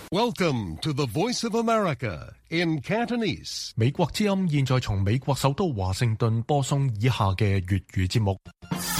Welcome to the Voice of America in Cantonese. 美國之音現在從美國首都華盛頓播送以下嘅粵語節目。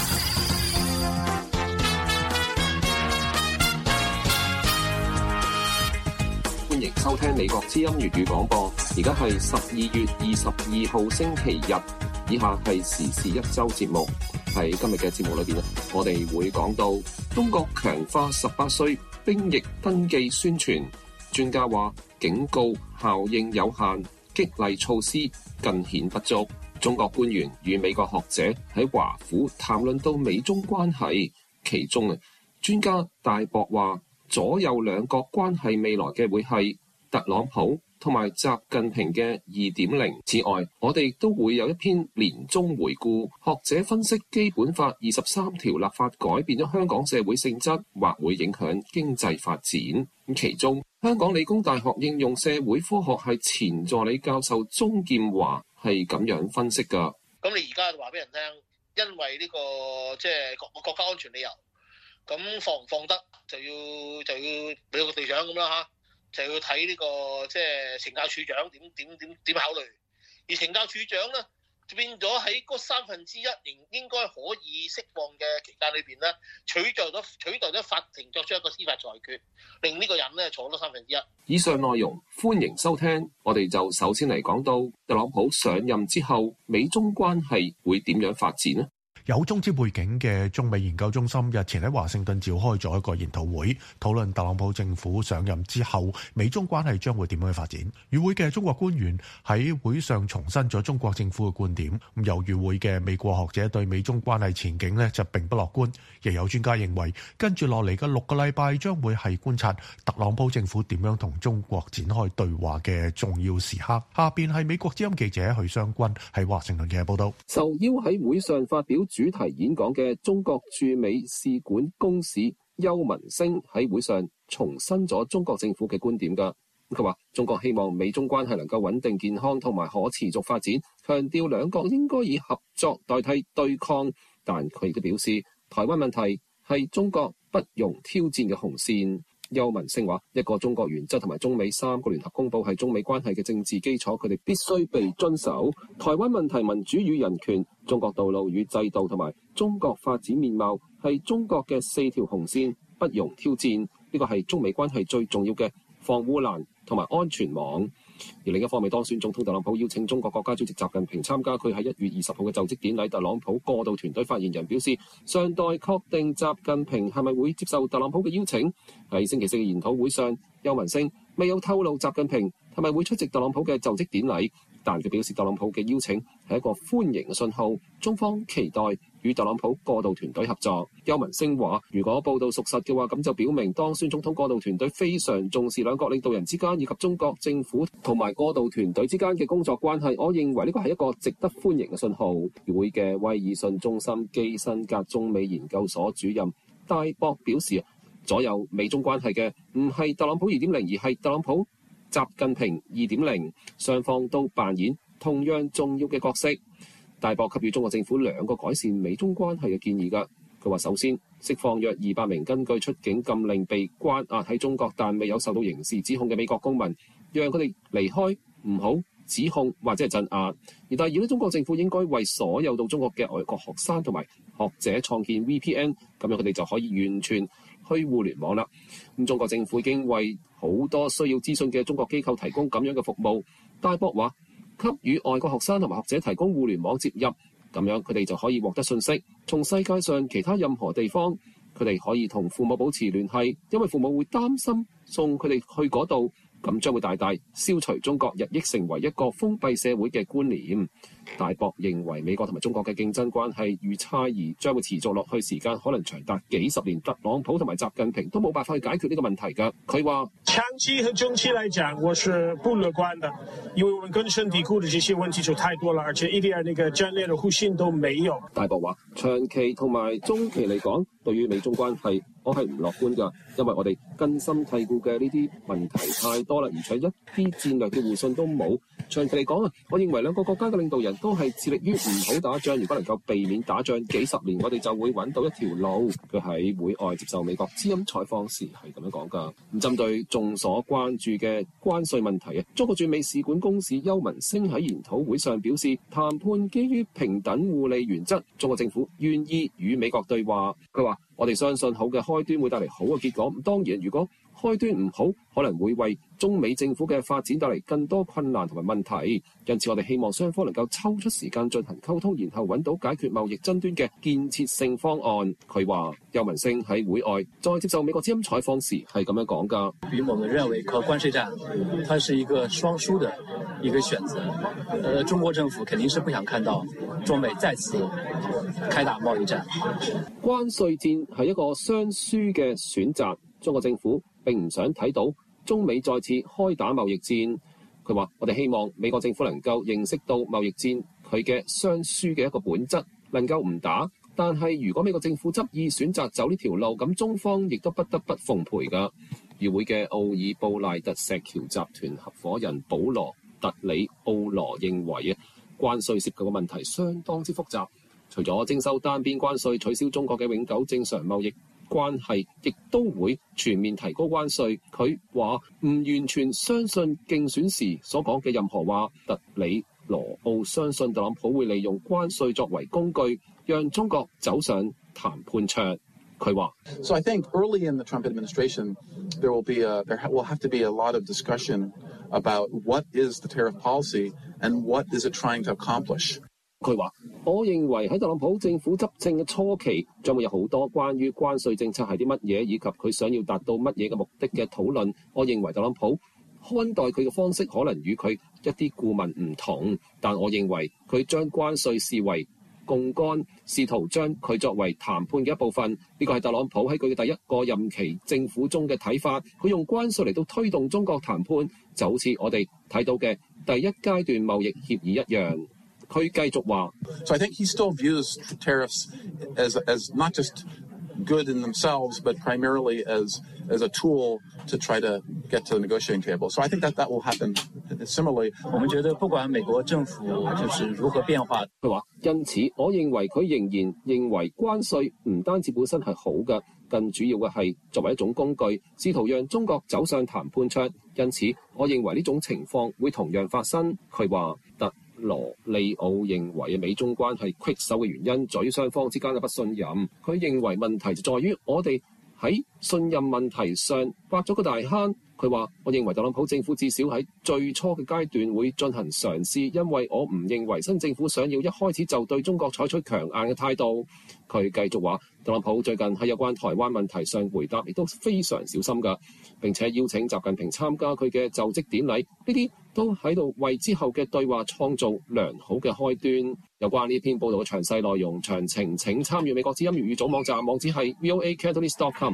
歡迎收聽美國之音粵語廣播。而家係12月22號星期日，以下係時事一周節目。喺今日嘅節目裏邊咧，我哋會講到中國強化18歲兵役登記宣傳，專家話警告效應有限，激勵措施更顯不足。中國官員與美國學者喺華府談論到美中關係，其中專家大博話左右兩國關係未來嘅會係特朗普同埋習近平嘅2.0。此外，我哋都會有一篇年終回顧，學者分析基本法23條立法改變咗香港社會性質，或會影響經濟發展。其中，香港理工大學應用社會科學系前助理教授鍾劍華係咁樣分析㗎。 咁你而家話俾人聽，因為呢個即係國家安全理由，咁放唔放得就要美國隊長咁啦嚇。就要睇呢個即係懲教署長點考慮，而懲教署長咧就變咗喺嗰1/3仍應該可以釋放嘅期間裏邊咧，取代咗法庭作出一個司法裁決，令呢個人咧坐咗1/3。 以上內容歡迎收聽，我哋就首先嚟講到特朗普上任之後，美中關係會點樣發展呢？ 有中資背景嘅中美研究中心日前喺華盛頓召開咗一個研討會，討論特朗普政府上任之後美中關係將會點樣去發展。與會嘅中國官員喺會上重申咗中國政府嘅觀點。由與會嘅美國學者對美中關係前景就並不樂觀，亦有專家認為跟住落嚟嘅6個禮拜將會係觀察特朗普政府點樣同中國展開對話嘅重要時刻。下邊係美國之音記者許湘君喺華盛頓嘅報道。 受邀喺會上發表主題演講嘅中國駐美使館公使邱文星喺會上重申咗中國政府嘅觀點㗎。佢話中國希望美中關係能夠穩定健康同埋可持續發展，強調兩國應該以合作代替對抗，但佢亦都表示台灣問題係中國不容挑戰嘅紅線。邱文星話一個中國原則同埋中美3個聯合公報係中美關係嘅政治基礎，佢哋必須被遵守。台灣問題、民主與人權、中國道路與制度同埋中國發展面貌係中國嘅4條紅線，不容挑戰。呢個係中美關係最重要嘅防護欄同埋安全網。而另一方面，當選總統特朗普邀請中國國家主席習近平參加佢喺1月20號嘅就職典禮。特朗普過渡團隊發言人表示，尚待確定習近平係咪會接受特朗普嘅邀請。喺星期4嘅研討會上，邱文星未有透露習近平係咪會出席特朗普嘅就職典禮，但佢表示特朗普嘅邀請係一個歡迎嘅信號，中方期待與特朗普過渡團隊合作。邱文星話，如果報道屬實嘅話，咁就表明當選總統過渡團隊非常重視兩國領導人之間以及中國政府同埋過渡團隊之間嘅工作關係。我認為呢個係一個值得歡迎嘅信號。與會嘅威爾遜中心基辛格中美研究所主任戴博表示，左右美中關係嘅唔係特朗普2.0，而係特朗普習近平2.0，雙方都扮演同樣重要嘅角色。大博給予中國政府2個改善美中關係嘅建議㗎。佢話首先釋放約200名根據出境禁令被關押喺中國但未有受到刑事指控嘅美國公民，讓佢哋離開，唔好指控或者係鎮壓。而第二咧，中國政府應該為所有到中國嘅外國學生同埋學者創建 VPN， 咁樣佢哋就可以完全去互聯網啦。咁中國政府已經為好多需要資訊嘅中國機構提供咁樣嘅服務。戴博話，給予外國學生同埋學者提供互聯網接入，咁樣佢哋就可以獲得信息，從世界上其他任何地方，佢哋可以同父母保持聯繫，因為父母會擔心送佢哋去嗰度，咁將會大大消除中國日益成為一個封閉社會嘅觀念。大博認為美國同埋中國嘅競爭關係與差異將會持續落去，時間可能長達幾十年。特朗普同埋習近平都冇辦法去解決呢個問題㗎。佢話長期和中期來講，我是不樂觀的，因為我們根深蒂固的這些問題就太多了，而且一點那個戰略的互信都沒有。 大博話長期同埋中期嚟講，對於美中關係我係唔樂觀㗎，因為我哋根深蒂固嘅呢啲問題太多啦，而且一啲戰略嘅互信都冇。 長期嚟講啊，我認為兩個國家嘅領導人都係致力於唔好打仗。如果能夠避免打仗，幾十年我哋就會揾到一條路。佢喺會外接受美國之音採訪時係咁樣講㗎。咁針對眾所關注嘅關稅問題啊，中國駐美使館公使邱文星喺研討會上表示，談判基於平等互利原則，中國政府願意與美國對話。佢話：我哋相信好嘅開端會帶嚟好嘅結果。當然，如果開端唔好，可能會為中美政府嘅發展帶嚟更多困難同埋問題。因此，我哋希望雙方能夠抽出時間進行溝通，然後揾到解決貿易爭端嘅建設性方案。佢話邱文星喺會外再接受美國之音採訪時係咁樣講㗎。 與我們認為和關稅戰，它是一個雙輸的一個選擇。中國政府肯定是不想看到中美再次開打貿易戰。 關稅戰係一個雙輸嘅選擇。中國政府並唔想睇到中美再次開打貿易戰。佢話：我哋希望美國政府能夠認識到貿易戰佢嘅雙輸嘅一個本質，能夠唔打。但係如果美國政府執意選擇走呢條路，咁中方亦都不得不奉陪㗎。與會嘅奧爾布賴特石橋集團合夥人保羅特里奧羅認為關稅涉及嘅問題相當之複雜，除咗徵收單邊關稅，取消中國嘅永久正常貿易關係，亦都會全面提高關稅。佢話唔完全相信競選時所講嘅任何話。特里羅奧相信特朗普會利用關稅作為工具，讓中國走上談判桌。佢話 So I think early in the Trump administration there will have to be a lot of discussion about what is the tariff policy and what is it trying to accomplish。 佢話：我認為喺特朗普政府執政嘅初期，將會有好多關於關稅政策係啲乜嘢，以及佢想要達到乜嘢嘅目的嘅討論。我認為特朗普看待佢嘅方式可能與佢一啲顧問唔同，但我認為佢將關稅視為槓桿，試圖將佢作為談判嘅一部分。呢個係特朗普喺佢嘅第一個任期政府中嘅睇法。佢用關稅嚟到推動中國談判，就好似我哋睇到嘅第一階段貿易協議一樣。佢繼續話 So I think he still views tariffs as not just good in themselves, but primarily as a tool to try to get to the negotiating table. So I think that will happen similarly. 我們覺得不管美國政府就是如何變化， 佢話，因此我認為佢仍然認為關稅唔單止本身係好嘅，更主要嘅係作為一種工具，試圖讓中國走上談判桌。因此我認為呢種情況會同樣發生。佢話特羅利奧認為美中關係棘手嘅原因在於雙方之間嘅不信任。佢認為問題就在於我哋喺信任問題上挖咗個大坑。佢話：我認為特朗普政府至少喺最初嘅階段會進行嘗試，因為我唔認為新政府想要一開始就對中國採取強硬嘅態度。佢繼續話：特朗普最近喺有關台灣問題上回答亦都非常小心㗎，並且邀請習近平參加佢嘅就職典禮，呢啲都喺度為之後嘅對話創造良好嘅開端。有關呢篇報導嘅詳細內容詳情，請參與美國之音粵語組網站，網址係 voacantonese.com。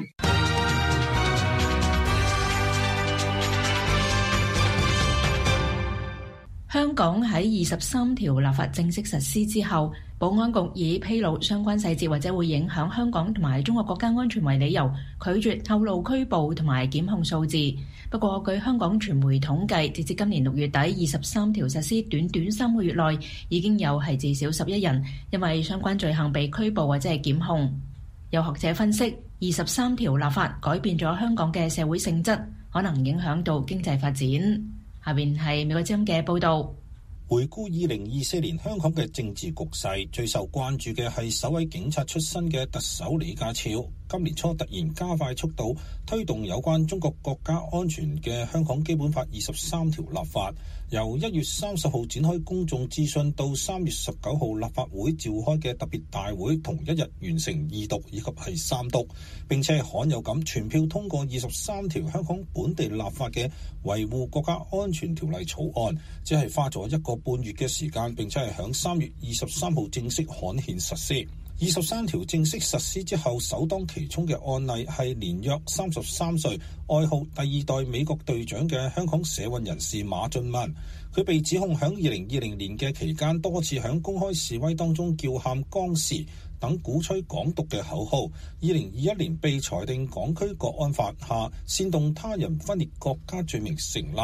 香港喺23條立法正式實施之後，保安局以披露相關細節或者會影響香港同埋中國國家安全為理由，拒絕透露拘捕同埋檢控數字。不過，據香港傳媒統計，截至今年6月底，23條實施短短3個月內，已經有係至少11人因為相關罪行被拘捕或者係檢控。有學者分析，23條立法改變咗香港嘅社會性質，可能影響到經濟發展。下邊係美國之音嘅報導。 回顧2024年香港嘅政治局勢，最受關注嘅係首位警察出身嘅特首李家超。今年初突然加快速度推動有關中國國家安全嘅香港基本法23條立法，由1月30號展開公眾諮詢到3月19號立法會召開嘅特別大會同一日完成二讀以及係三讀，並且罕有咁全票通過23條香港本地立法嘅維護國家安全條例草案，只係花咗1個半月嘅時間，並且係響3月23號正式刊憲實施。23條正式實施之後，首當其衝嘅案例係年約33歲，愛好第二代美國隊長嘅香港社運人士馬俊文。佢被指控響2020年嘅期間多次響公開示威當中叫喊光時等鼓吹港獨嘅口號。2021年被裁定港區國安法下煽動他人分裂國家罪名成立。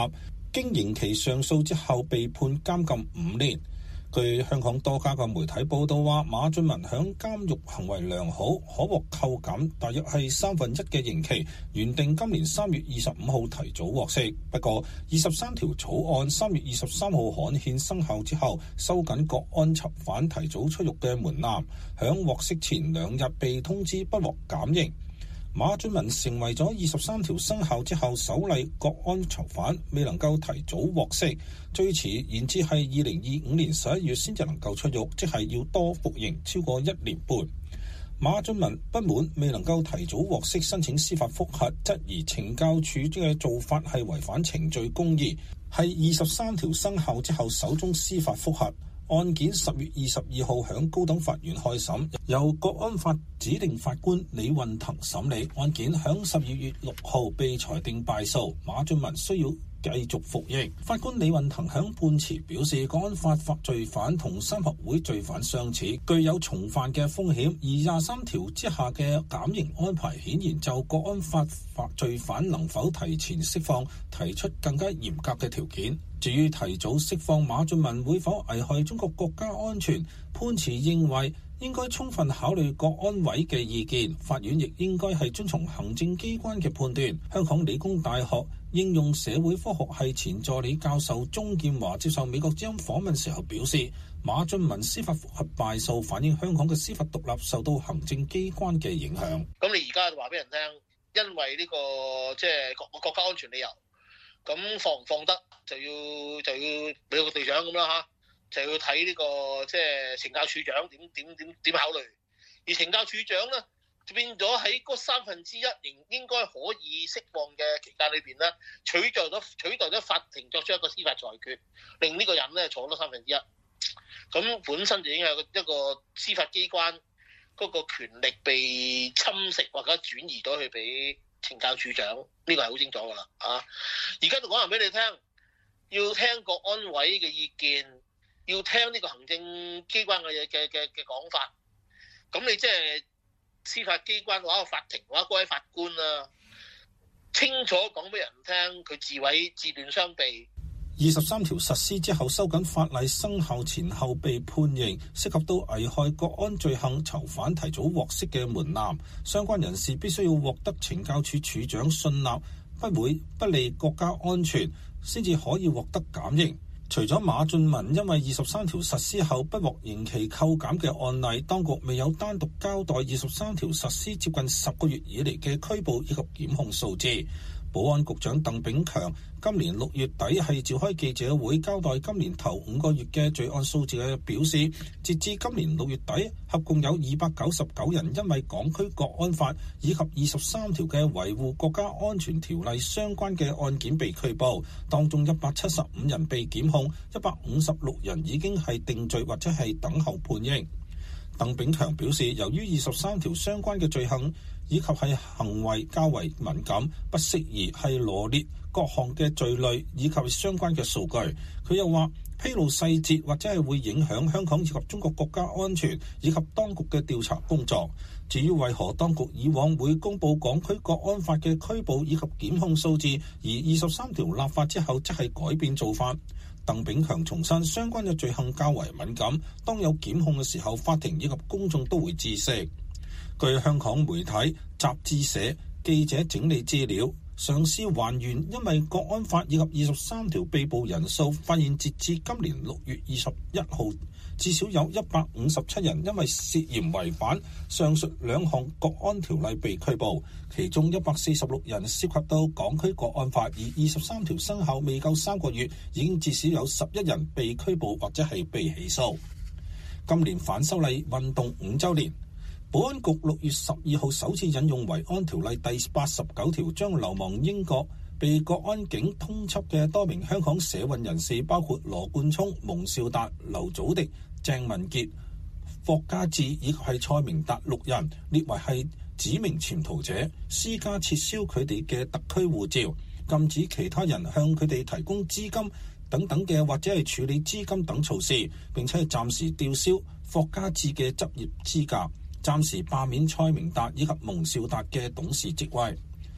經刑期上訴之後被判監禁5年。據香港多家嘅媒體報道話，馬俊文響監獄行為良好，可獲扣減大約係1/3嘅刑期，原定今年3月25號提早獲釋。不過23條草案3月23號刊憲生效之後，收緊國安囚犯提早出獄嘅門檻，響獲釋前2日被通知不獲減刑。馬俊文成為咗23條生效之後首例國安囚犯未能夠提早獲釋，最遲延至係2025年11月先至能夠出獄，即係要多服刑超過1年半。馬俊文不滿未能夠提早獲釋，申請司法覆核，質疑懲教署嘅做法係違反程序公義，係23條生效之後首宗司法覆核。案件10月22號響高等法院開審，由國安法指定法官李運騰審理。案件響12月6號被裁定敗訴，馬俊文需要繼續服刑。法官李運騰響判詞表示，國安法罪犯同三合會罪犯相似，具有重犯嘅風險，而23條之下嘅減刑安排顯然就國安法罪犯能否提前釋放提出更加嚴格嘅條件。至於提早釋放馬俊文會否危害中國國家安全，判詞認為應該充分考慮國安委嘅意見，法院亦應該係遵從行政機關嘅判斷。香港理工大學應用社會科學系前助理教授鍾劍華接受美國之音訪問時候表示，馬俊文司法覆核敗訴，反映香港嘅司法獨立受到行政機關嘅影響。 咁你而家話俾人聽，因為呢個即係國家安全理由，咁放唔放得就要美國隊長咁啦嚇，就要睇呢個即係懲教署長點考慮。而懲教署長咧就變咗喺嗰1/3仍應該可以釋放嘅期間裏邊咧，取代咗法庭作出一個司法裁決，令呢個人咧坐多1/3。咁本身就已經係一個司法機關嗰個權力被侵蝕或者轉移咗去俾懲教署長，呢個係好清楚噶啦啊！而家就講話俾你聽，要聽國安委嘅意見，要聽呢個行政機關嘅講法。咁你即係司法機關或者法庭或者各位法官啊，清楚講俾人聽，佢自斷雙臂。 23條實施之後，收緊法例生效前後被判刑，涉及到危害國安罪行囚犯提早獲釋嘅門檻，相關人士必須要獲得懲教署署長信納，不會不利國家安全，先至可以獲得減刑。除咗馬俊文因為23條實施後不獲刑期扣減嘅案例，當局未有單獨交代23條實施接近10個月以嚟嘅拘捕以及檢控數字。保安局長鄧炳強今年6月底係召開記者會交代今年頭5個月嘅罪案數字嘅表示，截至今年6月底，合共有299人因為港區國安法以及23條嘅維護國家安全條例相關嘅案件被拘捕，當中175人被檢控，156人已經係定罪或者係等候判刑。鄧炳強表示，由於23條相關嘅罪行以及係行為較為敏感，不適宜係羅列各項嘅罪類以及相關嘅數據。佢又話，披露細節或者係會影響香港以及中國國家安全以及當局嘅調查工作。至於為何當局以往會公布港區國安法嘅拘捕以及檢控數字，而23條立法之後即係改變做法？鄧炳強重申，相關嘅罪行較為敏感，當有檢控嘅時候，法庭以及公眾都會知悉。據香港媒體、雜誌社記者整理資料，嘗試還原因為國安法以及23條被捕人數，發現截至今年6月21號，至少有157人因為涉嫌違反上述2項國安條例被拘捕，其中146人涉及到港區國安法，而23條生效未夠3個月，已經至少有11人被拘捕或者係被起訴。今年反修例運動5週年，保安局6月12號首次引用維安條例第89條，將流亡英國被國安警通緝嘅多名香港社運人士，包括羅冠聰、蒙兆達、劉祖迪、鄭文傑、霍家志以及係蔡明達6人，列為係指明潛逃者，施加撤銷佢哋嘅特區護照，禁止其他人向佢哋提供資金等等嘅或者係處理資金等措施，並且係暫時吊銷霍家志嘅執業資格，暫時罷免蔡明達以及蒙兆達嘅董事職位。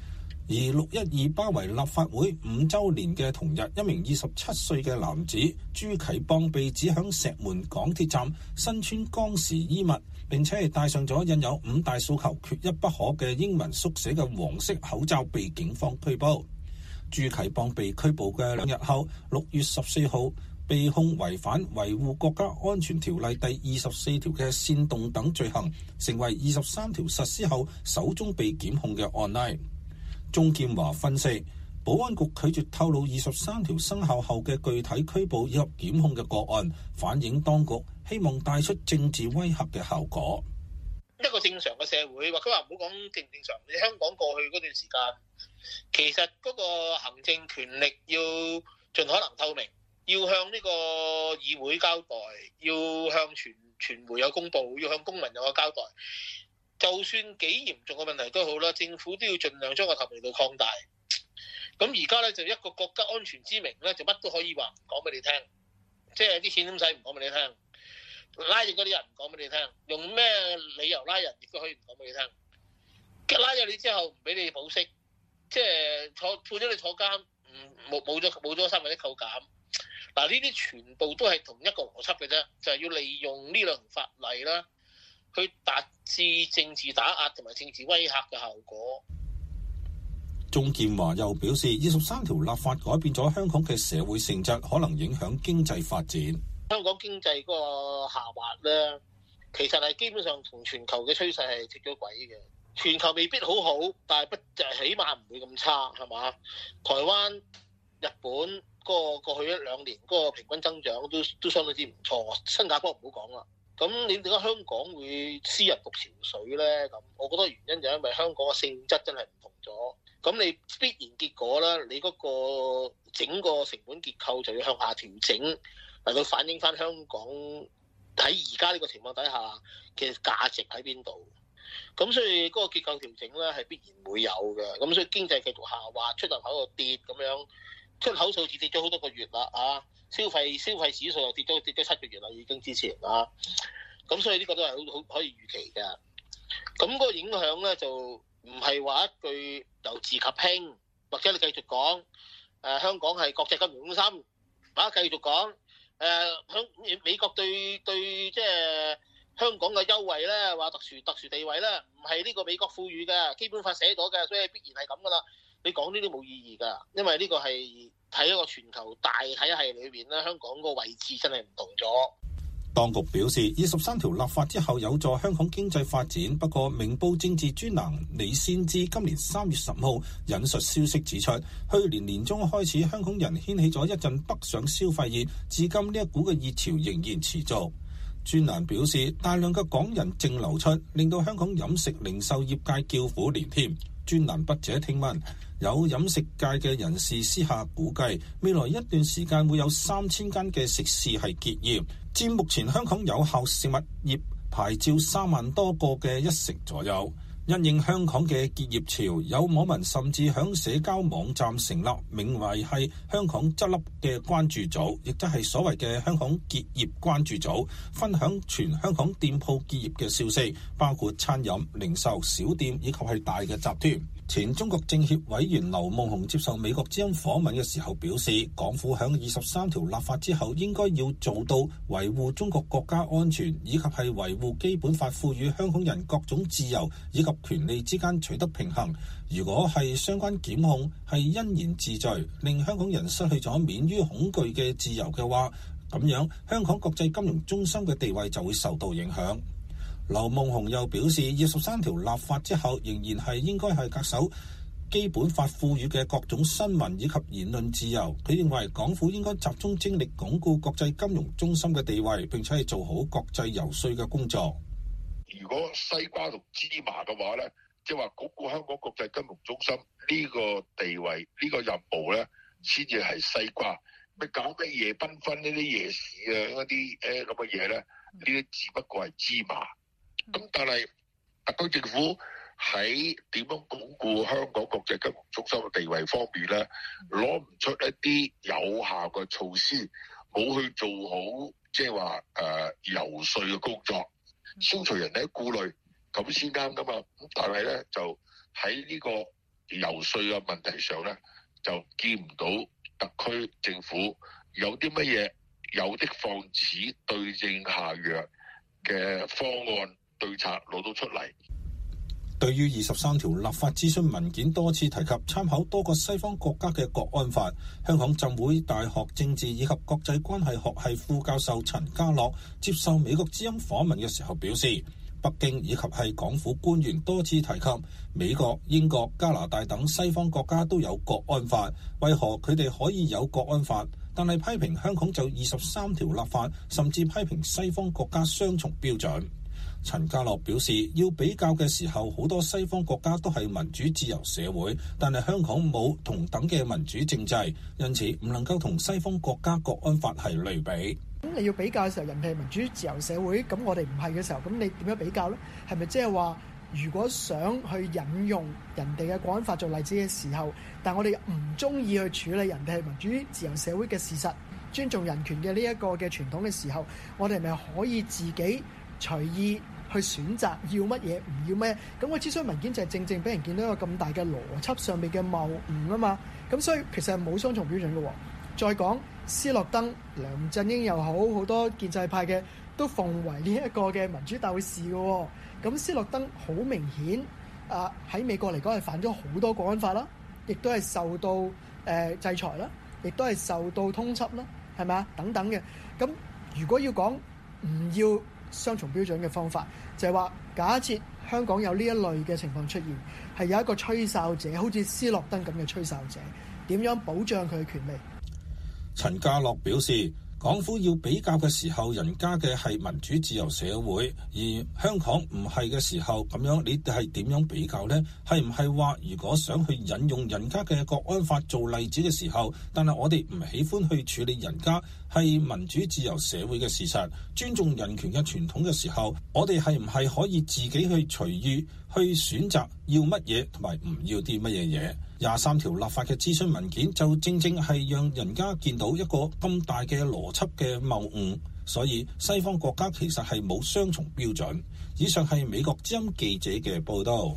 而612包圍立法會5週年嘅同日，一名27歲嘅男子朱啟邦被指響石門港鐵站身穿鋼絲衣物，並且係戴上咗印有5大訴求缺一不可嘅英文縮寫嘅黃色口罩，被警方拘捕。朱啟邦被拘捕嘅2日後，6月14號被控違反維護國家安全條例第24條嘅煽動等罪行，成為23條實施後首宗被檢控嘅案例。鍾劍華分析，保安局拒絕透露23條生效後嘅具體拘捕以及檢控嘅個案，反映當局希望帶出政治威嚇嘅效果。 一個正常嘅社會，或者話唔好講正唔正常，你香港過去嗰段時間，其實嗰個行政權力要盡可能透明，要向呢個議會交代，要向傳媒有公佈，要向公民有個交代。就算幾嚴重嘅問題都好啦，政府都要盡量將個透明度擴大。咁而家咧就一個國家安全之名咧，就乜都可以話唔講俾你聽，即係啲錢點使唔講俾你聽，拉住嗰啲人唔講俾你聽，用咩理由拉人亦都可以唔講俾你聽。拉咗你之後唔俾你保釋，即係判咗你坐監，冇咗3分一扣減。嗱，呢啲全部都係同一個邏輯嘅啫，就係要利用呢兩條法例啦，去達至政治打壓同埋政治威嚇嘅效果。 鍾劍華又表示，23條立法改變咗香港嘅社會性質，可能影響經濟發展。 香港經濟嗰個下滑咧，其實係基本上同全球嘅趨勢係脫咗軌嘅。全球未必好好，但係不就係起碼唔會咁差，係嘛？台灣、日本嗰個過去1-2年嗰個平均增長都相當之唔錯。新加坡唔好講啦。咁你點解香港會私人獨潮水咧？咁我覺得原因就係因為香港嘅性質真係唔同咗。咁你必然結果咧，你嗰個整個成本結構就要向下調整，嚟到反映翻香港喺而家呢個情況底下嘅價值喺邊度。咁所以嗰個結構調整咧係必然會有嘅。咁所以經濟繼續下滑，出入口又跌咁樣，出口數字跌咗好多個月啦啊！消費指數又跌咗7個月啦，已經之前啦。咁所以呢個都係好可以預期嘅。咁個影響咧就唔係話一句由治及興，或者你繼續講香港係國際金融中心，或者繼續講響美國對即係香港嘅優惠咧，話特殊地位咧，唔係呢個美國賦予嘅，基本法寫咗嘅，所以必然係咁噶啦。你講呢啲冇意義㗎，因為呢個係喺一個全球大體系裏邊咧，香港個位置真係唔同咗。 當局表示，23條立法之後有助香港經濟發展。不過，明報政治專欄李先知今年3月10號引述消息指出，去年年中開始，香港人掀起咗一陣北上消費熱，至今呢一股嘅熱潮仍然持續。專欄表示，大量嘅港人淨流出，令到香港飲食零售業界叫苦連天。專欄筆者聽聞，有飲食界嘅人士私下估計，未來一段時間會有3000間嘅食肆係結業，佔目前香港有效食物業牌照3萬多個嘅1成左右。因應香港嘅結業潮，有網民甚至響社交網站成立名為係香港執笠嘅關注組，亦即係所謂嘅香港結業關注組，分享全香港店鋪結業嘅消息，包括餐飲、零售、小店以及係大嘅集團。前中國政協委員劉夢熊接受美國之音訪問嘅時候表示，港府響23條立法之後，應該要做到維護中國國家安全，以及係維護基本法賦予香港人各種自由以及權利之間取得平衡。如果係相關檢控係因言治罪，令香港人失去咗免於恐懼嘅自由嘅話，咁樣香港國際金融中心嘅地位就會受到影響。劉夢熊又表示，23條立法之後，仍然係應該係恪守基本法賦予嘅各種新聞以及言論自由。佢認為港府應該集中精力鞏固國際金融中心嘅地位，並且係做好國際游說嘅工作。 如果西瓜同芝麻嘅話咧，即係話鞏固香港國際金融中心呢個地位，呢個任務咧，先至係西瓜。咩搞咩夜繽紛呢啲夜市啊，嗰啲咁嘅嘢咧，呢啲只不過係芝麻。咁但係特區政府喺點樣鞏固香港國際金融中心嘅地位方面咧，攞唔出一啲有效嘅措施，冇去做好即係話游說嘅工作，消除人哋嘅顧慮，咁先啱噶嘛。咁但係咧就喺呢個游說嘅問題上咧，就見唔到特區政府有啲乜嘢有的放矢、對症下藥嘅方案對策攞到出嚟。 對於23條立法諮詢文件多次提及參考多個西方國家嘅國安法，香港浸會大學政治以及國際關係學系副教授陳家樂接受美國之音訪問嘅時候表示，北京以及係港府官員多次提及美國、英國、加拿大等西方國家都有國安法，為何佢哋可以有國安法，但係批評香港就23條立法，甚至批評西方國家雙重標準。陳家樂表示，要比較嘅時候，好多西方國家都係民主自由社會，但係香港冇同等嘅民主政制，因此唔能夠同西方國家國安法係類比。 咁你要比較嘅時候，人哋係民主自由社會，咁我哋唔係嘅時候，咁你點樣比較呢？係咪即係話，如果想去引用人哋嘅國安法做例子嘅時候，但我哋唔中意去處理人哋係民主自由社會嘅事實，尊重人權嘅呢一個嘅傳統嘅時候，我哋係咪可以自己隨意去選擇要乜嘢唔要咩？咁個諮詢文件就係正正俾人見到一個咁大嘅邏輯上面嘅謬誤啊嘛。咁所以其實係冇雙重標準嘅。再講斯諾登、梁振英又好，好多建制派嘅都奉為呢一個嘅民主鬥士嘅。咁斯諾登好明顯喺美國嚟講係犯咗好多國安法啦，亦都係受到制裁啦，亦都係受到通緝啦，係咪啊？等等嘅。咁如果要講唔要雙重標準嘅方法，就係話假設香港有呢一類嘅情況出現，係有一個吹哨者，好似斯諾登咁嘅吹哨者，點樣保障佢嘅權利？ 陳家樂表示，港府要比較嘅時候，人家嘅係民主自由社會，而香港唔係嘅時候，咁樣你係點樣比較呢？係唔係話如果想去引用人家嘅國安法做例子嘅時候，但係我哋唔喜歡去處理人家係民主自由社會嘅事實，尊重人權嘅傳統嘅時候，我哋係唔係可以自己去隨意去選擇要乜嘢同埋唔要啲乜嘢嘢？23條立法嘅諮詢文件就正正係讓人家見到一個咁大嘅邏輯嘅謬誤，所以西方國家其實係冇雙重標準。以上係美國之音記者嘅報道。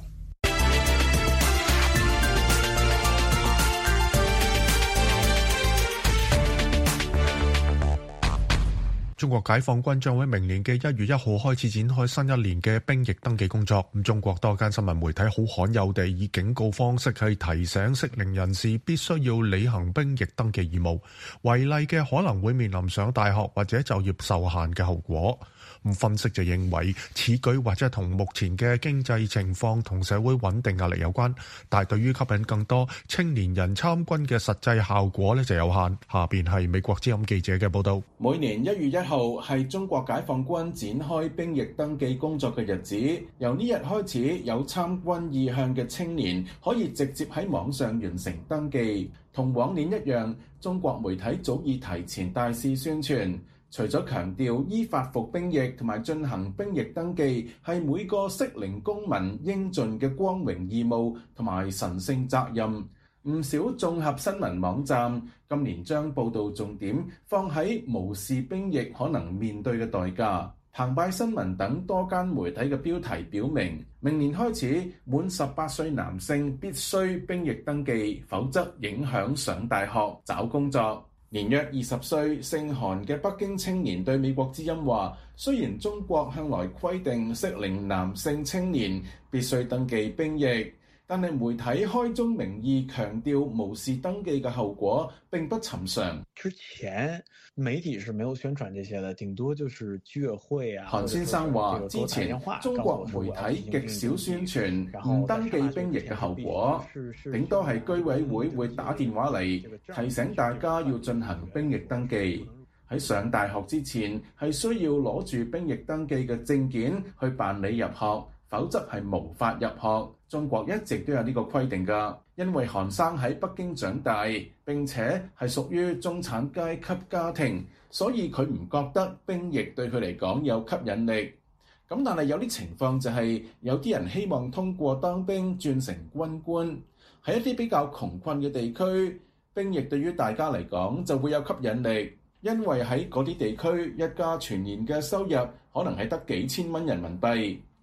中國解放軍將會明年嘅1月1號開始展開新一年嘅兵役登記工作。中國多間新聞媒體好罕有地以警告方式係提醒適齡人士必須要履行兵役登記義務，違例嘅可能會面臨上大學或者就業受限嘅後果。分析就認為此舉或者同目前嘅經濟情況同社會穩定壓力有關，但係對於吸引更多青年人參軍嘅實際效果就有限。下邊係美國之音記者嘅報道。 每年1月1號係中國解放軍展開兵役登記工作嘅日子，由呢日開始，有參軍意向嘅青年可以直接喺網上完成登記。同往年一樣，中國媒體早已提前大肆宣傳，除咗強調依法服兵役同埋進行兵役登記係每個適齡公民應盡嘅光榮義務同埋神聖責任，唔少綜合新聞網站今年將報導重點放喺無視兵役可能面對嘅代價。澎湃新聞等多間媒體嘅標題表明，明年開始滿18歲男性必須兵役登記，否則影響上大學找工作。年約20歲姓韓嘅北京青年對美國之音話，雖然中國向來規定適齡男性青年必須登記兵役，但係媒體開宗明義強調無視登記嘅後果並不尋常。 之前媒體是沒有宣傳這些的，頂多就是居委會啊。 韓先生話，之前中國媒體極少宣傳唔登記兵役嘅後果，頂多係居委會會打電話嚟提醒大家要進行兵役登記。喺上大學之前係需要攞住兵役登記嘅證件去辦理入學，否則係無法入學。中國一直都有呢個規定㗎，因為韓生喺北京長大，並且係屬於中產階級家庭，所以佢唔覺得兵役對佢嚟講有吸引力。咁但係有啲情況就係有啲人希望通過當兵轉成軍官，喺一啲比較窮困嘅地區，兵役對於大家嚟講就會有吸引力，因為喺嗰啲地區一家全年嘅收入可能係得幾千蚊人民幣。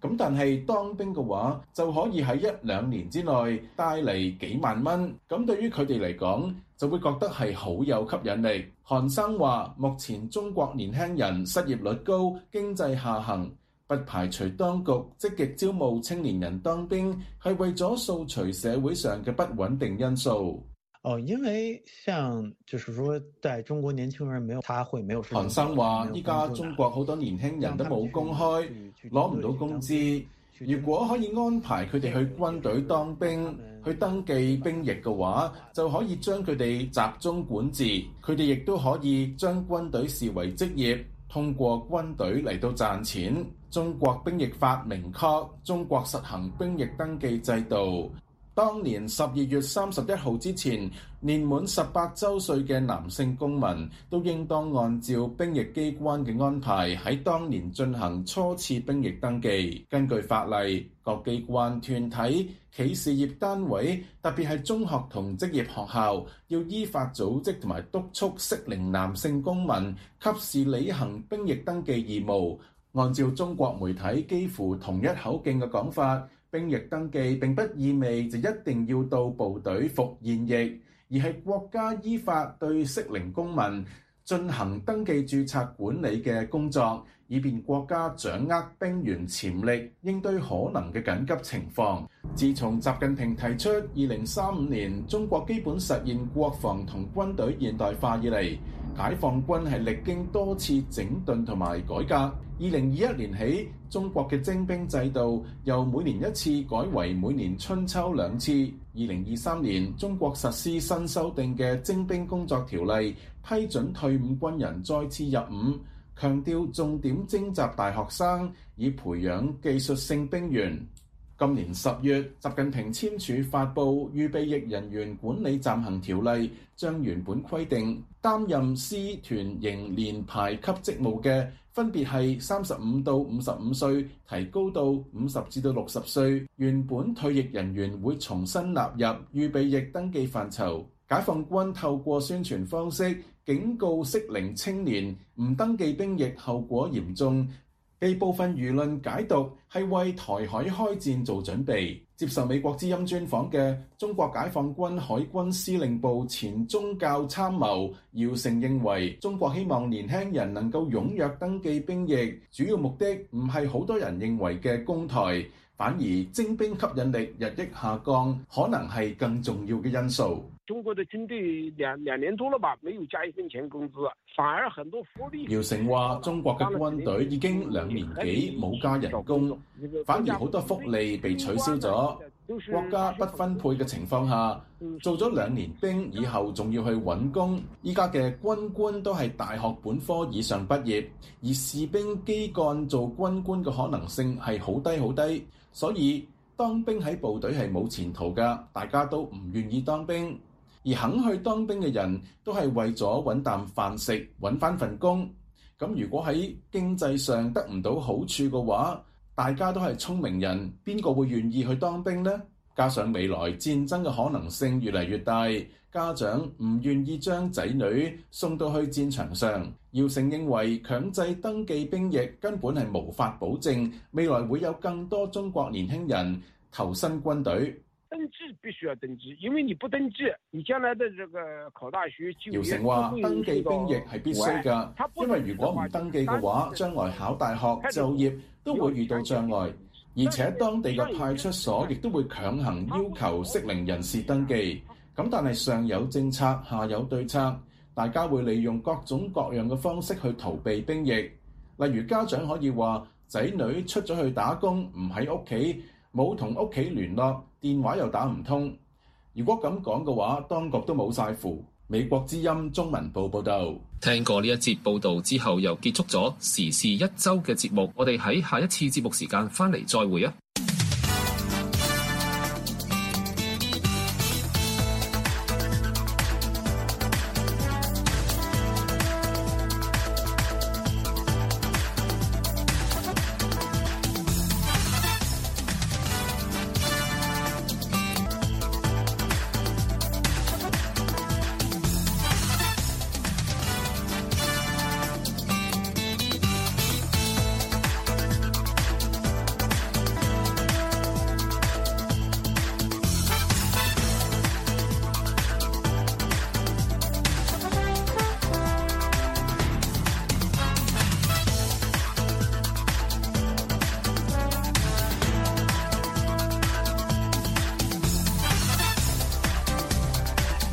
咁但係當兵嘅話，就可以喺1-2年之內帶嚟幾萬蚊。咁對於佢哋嚟講，就會覺得係好有吸引力。韓生話：目前中國年輕人失業率高，經濟下行，不排除當局積極招募青年人當兵，係為咗掃除社會上嘅不穩定因素。 因為像就是說，在中國年輕人沒有，他會沒有。 韓生話：依家中國好多年輕人都冇工開，攞唔到工資。如果可以安排佢哋去軍隊當兵，去登記兵役嘅話，就可以將佢哋集中管治。佢哋亦都可以將軍隊視為職業，通過軍隊嚟到賺錢。中國兵役法明確，中國實行兵役登記制度。當年12月31號之前，年滿18週歲嘅男性公民都應當按照兵役機關嘅安排喺當年進行初次兵役登記。根據法例，各機關團體、企事業單位，特別係中學同職業學校，要依法組織同埋督促適齡男性公民及時履行兵役登記義務。按照中國媒體幾乎同一口徑嘅講法，兵役登記並不意味就一定要到部隊服現役，而係國家依法對適齡公民進行登記註冊管理嘅工作，以便國家掌握兵員潛力，應對可能嘅緊急情況。自從習近平提出2035年中國基本實現國防同軍隊現代化以嚟，解放軍係歷經多次整頓同埋改革。2021年起，中國嘅徵兵制度由每年1次改為每年春秋2次。2023年，中國實施新修訂嘅徵兵工作條例，批准退伍軍人再次入伍，強調重點徵集大學生，以培養技術性兵員。今年10月，習近平簽署發布預備役人員管理暫行條例，將原本規定擔任師團營連排級職務嘅分別係35到55歲，提高到50至到60歲。原本退役人員會重新納入預備役登記範疇。解放軍透過宣傳方式警告適齡青年唔登記兵役後果嚴重，被部分輿論解讀係為台海開戰做準備。接受美國之音專訪嘅中國解放軍海軍司令部前中校參謀姚成認為，中國希望年輕人能夠踴躍登記兵役，主要目的唔係好多人認為嘅攻台，反而徵兵吸引力日益下降，可能係更重要嘅因素。 中國的軍隊兩年多了吧，沒有加1分錢工資，反而很多福利。 姚成話：中國嘅軍隊已經2年幾冇加人工，反而好多福利被取消咗。國家不分配嘅情況下，做咗2年兵以後仲要去揾工。依家嘅軍官都係大學本科以上畢業，而士兵、基幹做軍官嘅可能性係好低好低，所以當兵喺部隊係冇前途㗎，大家都唔願意當兵。而肯去當兵嘅人都係為咗揾啖飯食，揾返份工。咁如果喺經濟上得唔到好處嘅話，大家都係聰明人，邊個會願意去當兵呢？加上未來戰爭嘅可能性越嚟越大，家長唔願意將仔女送到去戰場上。姚成認為強制登記兵役根本係無法保證未來會有更多中國年輕人投身軍隊。 登記必須要登記，因為你不登記，你將來的這個考大學就業。姚成話：登記兵役係必須㗎，因為如果唔登記嘅話，將來考大學、就業都會遇到障礙，而且當地嘅派出所亦都會強行要求適齡人士登記。咁但係上有政策，下有對策，大家會利用各種各樣嘅方式去逃避兵役。例如家長可以話仔女出咗去打工，唔喺屋企，冇同屋企聯絡，電話又打唔通。如果咁講嘅話，當局都冇晒符。美國之音中文部報導。 聽過呢一節報導之後，又結束咗時事一週嘅節目。我哋喺下一次節目時間翻嚟再會啊！